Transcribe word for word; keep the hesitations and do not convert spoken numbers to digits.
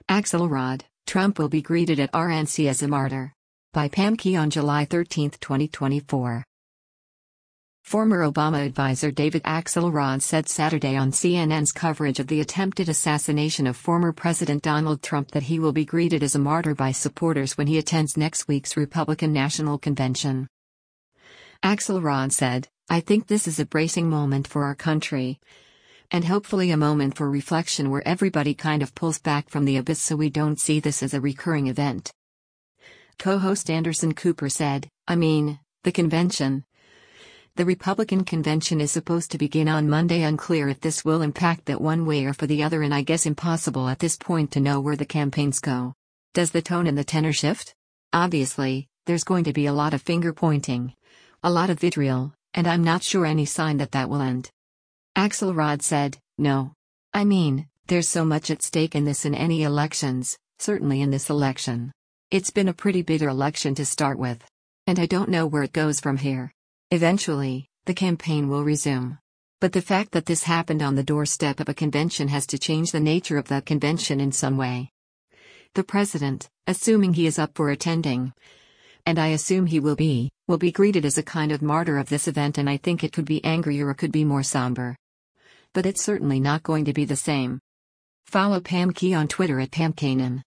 Axelrod, Trump will be greeted at R N C as a martyr. By Pam Key on July thirteenth, twenty twenty-four. Former Obama advisor David Axelrod said Saturday on C N N's coverage of the attempted assassination of former President Donald Trump that he will be greeted as a martyr by supporters when he attends next week's Republican National Convention. Axelrod said, "I think this is a bracing moment for our country. And hopefully a moment for reflection where everybody kind of pulls back from the abyss so we don't see this as a recurring event." Co-host Anderson Cooper said, "I mean, the convention. The Republican convention is supposed to begin on Monday. Unclear if this will impact that one way or for the other, and I guess impossible at this point to know where the campaigns go. Does the tone and the tenor shift? Obviously, there's going to be a lot of finger pointing, a lot of vitriol, and I'm not sure any sign that that will end." Axelrod said, "No. I mean, there's so much at stake in this in any elections, certainly in this election. It's been a pretty bitter election to start with. And I don't know where it goes from here. Eventually, the campaign will resume. But the fact that this happened on the doorstep of a convention has to change the nature of that convention in some way. The president, assuming he is up for attending, and I assume he will be, will be greeted as a kind of martyr of this event, and I think it could be angrier or could be more somber. But it's certainly not going to be the same." Follow Pam Key on Twitter at Pam Kanan.